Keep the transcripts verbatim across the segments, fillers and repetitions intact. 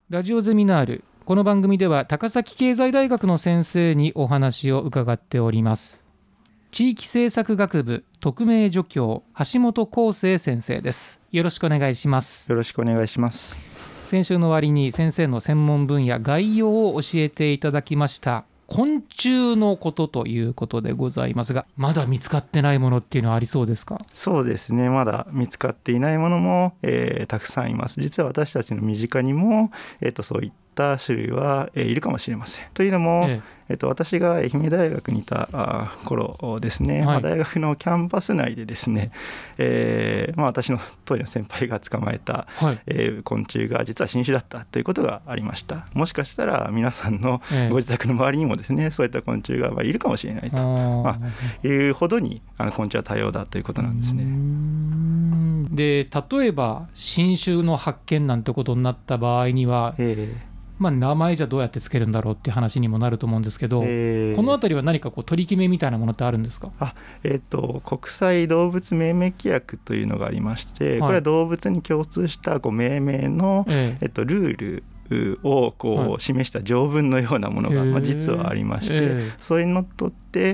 ラジオゼミナール。この番組では高崎経済大学の先生にお話を伺っております。地域政策学部特命助教橋本康生先生です。よろしくお願いします。 よろしくお願いします。 先週の終わりに先生の専門分野概要を教えていただきました。昆虫のことということでございますが、まだ見つかってないものっていうのはありそうですか？ そうですね、まだ見つかっていないものも、えー、たくさんいます。実は私たちの身近にも、えー、とそういった種類は、えー、いるかもしれません。というのも、えええー、と私が愛媛大学にいたあ頃ですね、はいまあ、大学のキャンパス内でですね、えーまあ、私の当時の先輩が捕まえた、はいえー、昆虫が実は新種だったということがありました。もしかしたら皆さんのご自宅の周りにもですね、ええ、そういった昆虫がいるかもしれないと、まあ、いうほどにあの昆虫は多様だということなんですね。 で例えば新種の発見なんてことになった場合には、えーまあ、名前じゃどうやってつけるんだろうっていう話にもなると思うんですけど、えー、このあたりは何かこう取り決めみたいなものってあるんですか？ あ、えー、と国際動物命名規約というのがありまして、はい、これは動物に共通したこう命名の、えーえー、とルールをこう示した条文のようなものが、まあ、実はありまして、えー、それにのっとって、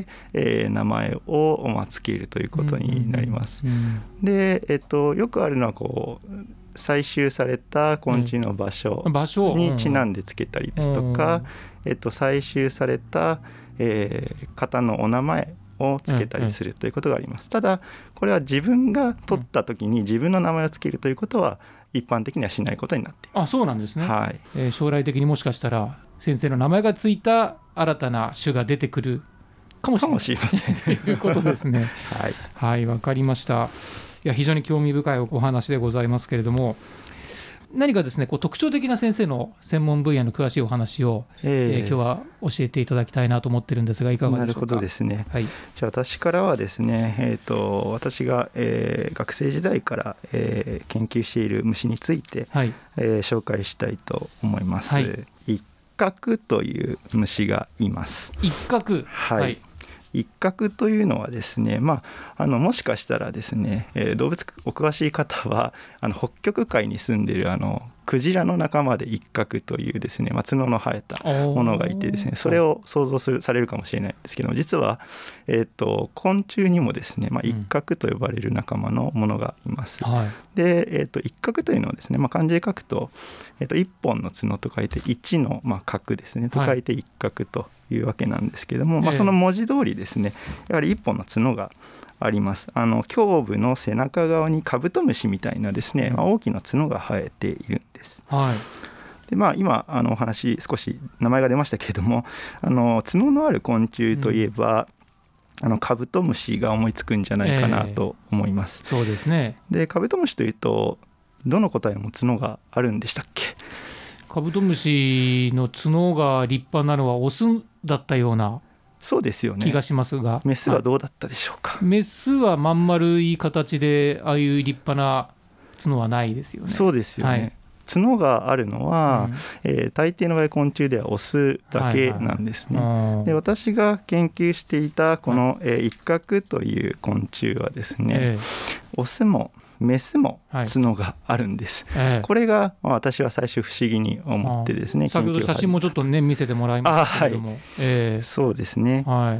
えー、名前を、まあ、つけるということになります。うんうんうん、で、えー、とよくあるのはこう採集された昆虫の場所にちなんでつけたりですとか、うんえっと、採集された、えー、方のお名前をつけたりするということがあります。ただこれは自分が取った時に自分の名前をつけるということは一般的にはしないことになっています。 あ、そうなんですね、 はいえー、将来的にもしかしたら先生の名前がついた新たな種が出てくるかもしれないかもしれませんということですね。はい、はい、わかりました。いや非常に興味深いお話でございますけれども、何かですねこう特徴的な先生の専門分野の詳しいお話を、えーえー、今日は教えていただきたいなと思ってるんですがいかがでしょうか？ なるほどですね、はい、じゃあ私からはですね、えー、と私が、えー、学生時代から、えー、研究している虫について、はいえー、紹介したいと思います、はい、一角という虫がいます。 一角、 はい、はい一角というのはですね、まあ、あのもしかしたらですね、えー、動物お詳しい方はあの北極海に住んでいるあのクジラの仲間で一角というですね、まあ、角の生えたものがいてですね、それを想像するされるかもしれないんですけども、実は、えー、と昆虫にもですね、まあ、一角と呼ばれる仲間のものがいます、うんはいでえー、と一角というのはですね、まあ、漢字で書くと、えー、と一本の角と書いて一の、まあ、角ですねと書いて一角というわけなんですけども、はいまあ、その文字通りですね、やはり一本の角があります。あの胸部の背中側にカブトムシみたいなですね、まあ、大きな角が生えているんです、はいでまあ、今あのお話少し名前が出ましたけれども、あの角のある昆虫といえば、うん、あのカブトムシが思いつくんじゃないかなと思います、 えー、そうですね。 でカブトムシというとどの個体も角があるんでしたっけ？ カブトムシの角が立派なのはオスだったようなそうですよね気がしますが、 メスはどうだったでしょうか？ メスはまん丸い形でああいう立派な角はないですよね。 そうですよね、はい、角があるのは、うんえー、大抵の場合昆虫ではオスだけなんですね、はいはい、で私が研究していたこの、はいえー、一角という昆虫はですね、えー、オスもメスも角があるんです、はいええ、これが、まあ、私は最初不思議に思ってですね、 先ほど写真もちょっとね見せてもらいましたけれども、はいえー、そうですね、 はい、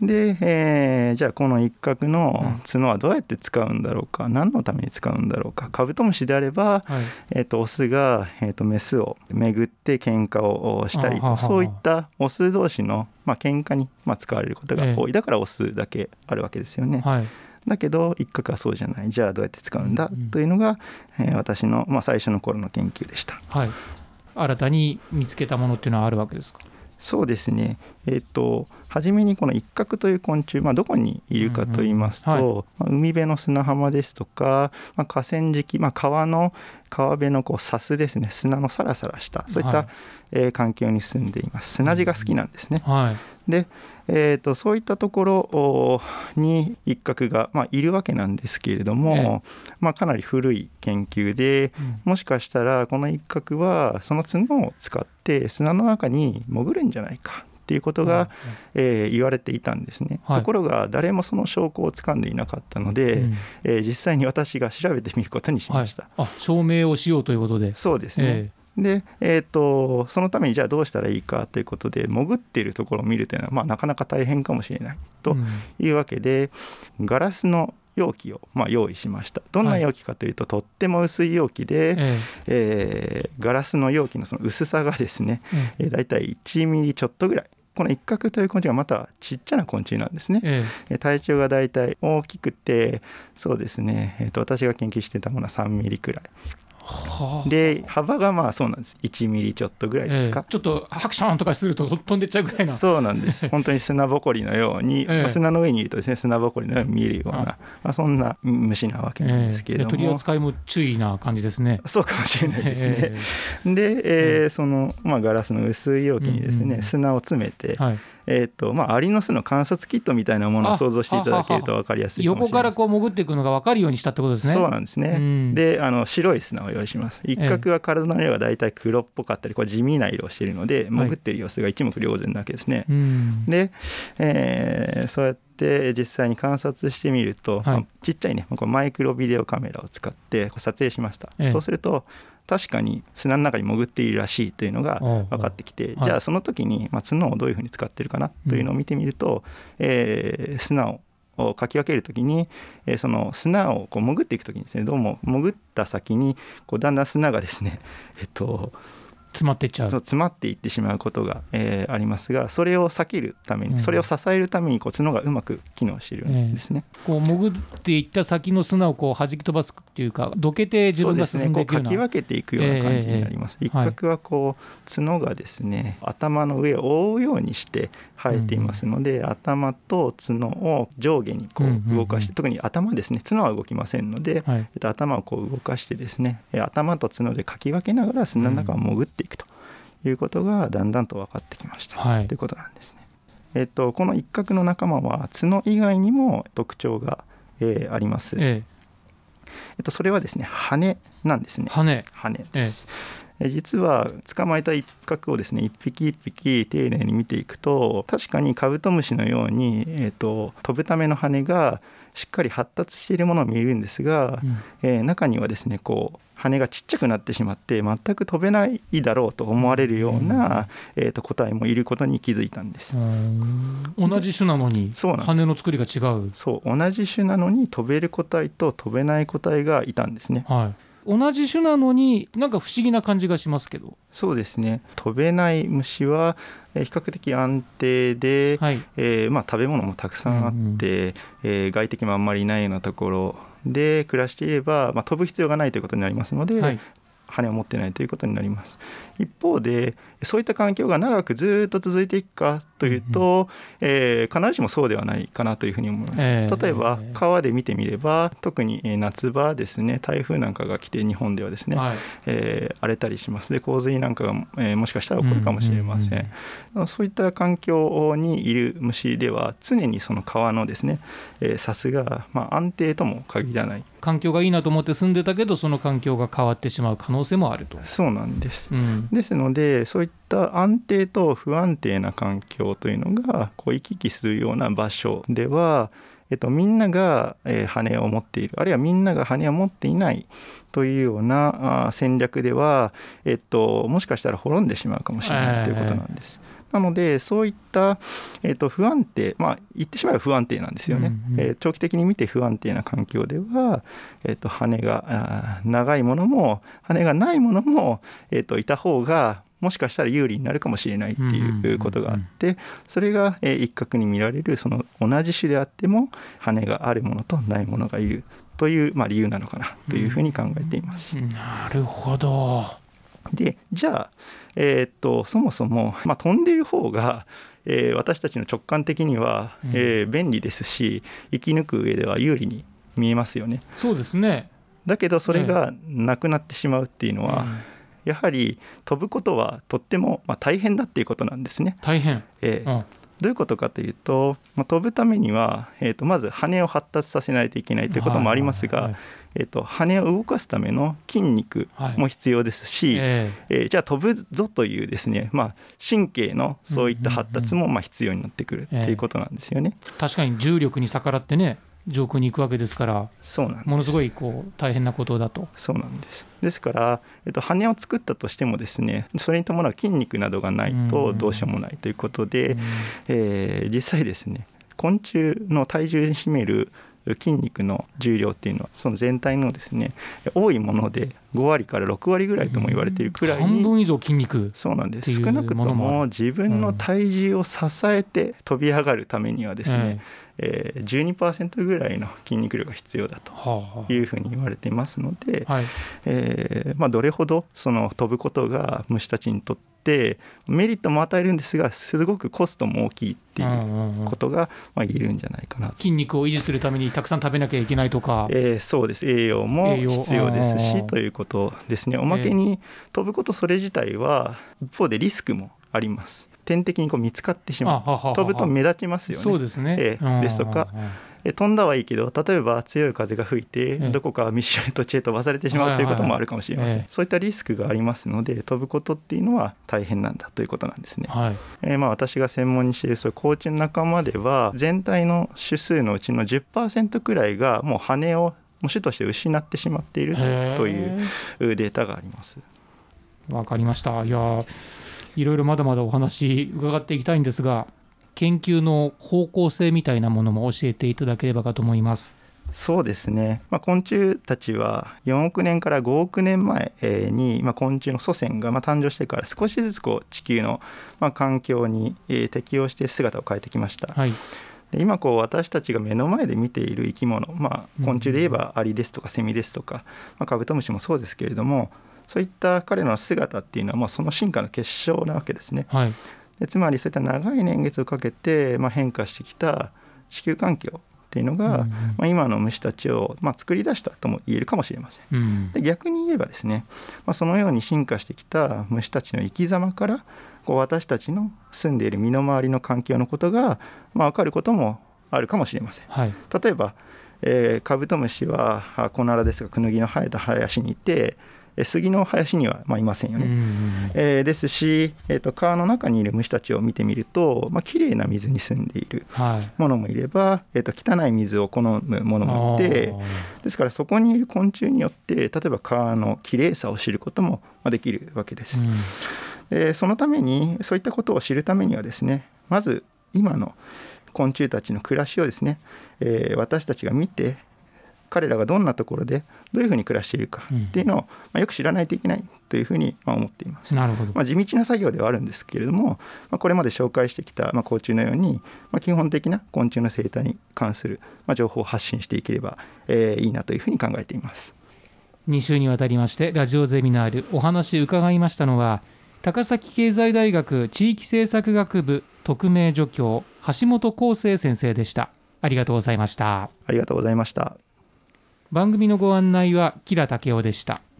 で、えー、じゃあこの一角の角はどうやって使うんだろうか、うん、何のために使うんだろうか。カブトムシであれば、はいえー、とオスが、えー、とメスを巡って喧嘩をしたりと、はははそういったオス同士の、まあ、喧嘩に、まあ、使われることが多い、えー、だからオスだけあるわけですよね、はいだけど一角はそうじゃない。じゃあどうやって使うんだ、うんうん、というのが、えー、私の、まあ、最初の頃の研究でした、 はい、新たに見つけたものっていうのはあるわけですか？ そうですね、えー、と初めにこの一角という昆虫、まあ、どこにいるかといいますと、うんうんはいまあ、海辺の砂浜ですとか、まあ、河川敷、まあ、川の川辺のこう砂州ですね、砂のサラサラしたそういった、はいえー、環境に住んでいます。砂地が好きなんですね、うんはい、でえー、とそういったところに一角が、まあ、いるわけなんですけれども、ええまあ、かなり古い研究で、うん、もしかしたらこの一角はその角を使って砂の中に潜るんじゃないかっていうことが、うんえー、言われていたんですね、はい、ところが誰もその証拠をつかんでいなかったので、うんえー、実際に私が調べてみることにしました、 はい、あ証明をしようということで。 そうですね、えーで、えー、とそのためにじゃあどうしたらいいかということで、潜っているところを見るというのは、まあ、なかなか大変かもしれないというわけで、うん、ガラスの容器をまあ用意しました。どんな容器かというと、はい、とっても薄い容器で、えええー、ガラスの容器のその薄さがですね、ええ、だいたいいちミリちょっとぐらい。この一角という昆虫がまたちっちゃな昆虫なんですね、ええ、体長がだいたい大きくてそうですね、えー、と私が研究してたものはさんミリくらいで、幅がまあそうなんです、いちミリちょっとぐらいですか、ええ、ちょっとハクションとかすると飛んでっちゃうぐらいな。 そうなんです本当に砂ぼこりのように、ええ、砂の上にいるとですね、砂ぼこりのように見えるような、あ、まあ、そんな虫なわけなんですけれども、ええ、 取り扱いも注意な感じですね。 そうかもしれないですね、ええ、で、えー、その、まあ、ガラスの薄い容器にですね、うんうん、砂を詰めて、はい、えーとまあ、アリの巣の観察キットみたいなものを想像していただけると分かりやすいかもしれない。 横からこう潜っていくのが分かるようにしたってことですね。 そうなんですね、うん、であの白い砂を用意します。一角は体の色がだいたい黒っぽかったり、こう地味な色をしているので、潜っている様子が一目瞭然なわけですね、はい、で、えー、そうやって実際に観察してみると、はい、まあ、ちっちゃいねこうマイクロビデオカメラを使ってこう撮影しました、ええ、そうすると確かに砂の中に潜っているらしいというのが分かってきて、じゃあその時に、まあ、角をどういうふうに使っているかなというのを見てみると、うん、えー、砂をかき分けるときに、えー、その砂をこう潜っていくときにですね、どうも潜った先にこうだんだん砂がですね、えっと詰まっていっちゃう詰まっていってしまうことが、えー、ありますが、それを避けるために、うん、それを支えるためにこう角がうまく機能しているんですね、 えー、こう潜っていった先の砂をこう弾き飛ばすっていうか、どけて自分が進んでいくような、 そうですね、こうかき分けていくような感じになります、えーえー、一角はこう角がですね、はい、頭の上を覆うようにして生えていますので、うんうん、頭と角を上下にこう動かして、うんうんうん、特に頭ですね、角は動きませんので、はい、頭をこう動かしてですね、頭と角でかき分けながら砂の中を潜っていくということがだんだんと分かってきました、はい、ということなんですね。えっと、この一角の仲間は角以外にも特徴が、えー、あります、えええっと、それはですね、羽なんですね。 羽羽です、ええ、実は捕まえた一角をですね、一匹一匹丁寧に見ていくと、確かにカブトムシのように、えっと、飛ぶための羽がしっかり発達しているものを見えるんですが、うん、えー、中にはですね、こう羽がちっちゃくなってしまって全く飛べないだろうと思われるような、うん、えー、と個体もいることに気づいたんです。 同じ種なのに羽の作りが違う。 そう同じ種なのに飛べる個体と飛べない個体がいたんですね、 はい、同じ種なのになんか不思議な感じがしますけど。 そうですね、飛べない虫は比較的安定で、はい、えーまあ、食べ物もたくさんあって、うんうん、えー、外敵もあんまりいないようなところで暮らしていれば、まあ、飛ぶ必要がないということになりますので、はい、羽を持ってないということになります。一方でそういった環境が長くずっと続いていくかというと、うんうん、えー、必ずしもそうではないかなというふうに思います、えー、例えば川で見てみれば、特に夏場ですね、台風なんかが来て日本ではですね、はい、えー、荒れたりします。で洪水なんかが、えー、もしかしたら起こるかもしれません、うんうんうん、そういった環境にいる虫では常にその川のですね、えー、さすが、まあ、安定とも限らない。 環境がいいなと思って住んでたけど、その環境が変わってしまう可能性もあると。 そうなんです、うん、ですのでそういった安定と不安定な環境というのがこう行き来するような場所では、えっと、みんなが、えー、羽を持っている、あるいはみんなが羽を持っていないというようなあ戦略では、えっと、もしかしたら滅んでしまうかもしれないということなんです、えー、なのでそういった、えっと、不安定、まあ言ってしまえば不安定なんですよね、うんうん、えー、長期的に見て不安定な環境では、えっと、羽が長いものも羽がないものも、えっと、いた方がもしかしたら有利になるかもしれないっていうことがあって、それが一角に見られるその同じ種であっても羽があるものとないものがいるという、まあ、理由なのかなというふうに考えています、 うん、なるほど。 でじゃあ、えー、っとそもそも、まあ、飛んでいる方が、えー、私たちの直感的には、うん、えー、便利ですし、生き抜く上では有利に見えますよね。 そうですね。だけどそれがなくなってしまうっていうのは、うん、やはり飛ぶことはとっても、まあ、大変だっていうことなんですね。 大変、 えーうん、どういうことかというと、まあ、飛ぶためには、えー、とまず羽を発達させないといけないということもありますが、はいはいはい、えー、と羽を動かすための筋肉も必要ですし、はい、えーえー、じゃあ飛ぶぞというですね、まあ、神経のそういった発達もまあ必要になってくるということなんですよね、 えー、確かに重力に逆らってね、 上空に行くわけですから、 そうなんです。 ものすごいこう大変なことだと。 そうなんです。ですから、えっと、羽を作ったとしてもですね、それに伴う筋肉などがないとどうしようもないということで、えー、実際ですね、昆虫の体重に占める筋肉の重量っていうのはその全体のですね、多いものでごわりからろくわりぐらいとも言われているくらいに、 半分以上筋肉。 そうなんです。少なくとも自分の体重を支えて飛び上がるためにはですね、えー、じゅうにパーセント ぐらいの筋肉量が必要だというふうに言われていますので、はい、えーまあ、どれほどその飛ぶことが虫たちにとってメリットも与えるんですが、すごくコストも大きいっていうことがまあ言えるんじゃないかなと。 筋肉を維持するためにたくさん食べなきゃいけないとか、 えー、そうです。栄養も必要ですしということですね。おまけに飛ぶことそれ自体は一方でリスクもあります。天敵にこう見つかってしまう。はははは飛ぶと目立ちますよね。 そうですね、 えー、ですとか、え飛んだはいいけど、例えば強い風が吹いてどこか見知らぬ土地へ飛ばされてしまうということもあるかもしれません、はいはいはい、そういったリスクがありますので、飛ぶことっていうのは大変なんだということなんですね、はい。えー、まあ私が専門にしているそういう甲虫の仲間では、全体の種数のうちの じゅっパーセント くらいがもう羽を種として失ってしまっているというデータがあります。 わかりました。いや、いろいろまだまだお話伺っていきたいんですが、研究の方向性みたいなものも教えていただければかと思います。 そうですね、まあ、昆虫たちはよんおくねんからごおくねんまえに、まあ、昆虫の祖先がまあ誕生してから少しずつこう地球のまあ環境に適応して姿を変えてきました、はい。で今こう私たちが目の前で見ている生き物、まあ、昆虫で言えばアリですとかセミですとか、まあ、カブトムシもそうですけれども、そういった彼の姿っていうのはまあその進化の結晶なわけですね、はい。でつまりそういった長い年月をかけてまあ変化してきた地球環境っていうのが、うんうん、まあ、今の虫たちをまあ作り出したとも言えるかもしれません、うん、で逆に言えばですね、まあ、そのように進化してきた虫たちの生き様からこう私たちの住んでいる身の回りの環境のことがまあ分かることもあるかもしれません、はい。例えば、えー、カブトムシはコナラですがクヌギの生えた林にいて、杉の林にはまあいませんよね、うんうん、えー、ですし、えー、と川の中にいる虫たちを見てみると、まあ綺麗な水に住んでいるものもいれば、はい、えー、と汚い水を好むものもいて、ですからそこにいる昆虫によって例えば川の綺麗さを知ることもできるわけです、うん。でそのためにそういったことを知るためにはですね、まず今の昆虫たちの暮らしをですね、えー、私たちが見て、彼らがどんなところでどういうふうに暮らしているかっていうのを、まあ、よく知らないといけないというふうにまあ思っています。なるほど。まあ、地道な作業ではあるんですけれども、まあ、これまで紹介してきたまあ甲虫のように、まあ、基本的な昆虫の生態に関するまあ情報を発信していければ、えー、いいなというふうに考えています。 に週にわたりましてラジオゼミナールお話伺いましたのは、高崎経済大学地域政策学部特命助教橋本康生先生でした。ありがとうございました。 ありがとうございました。 番組のご案内は吉良武雄でした。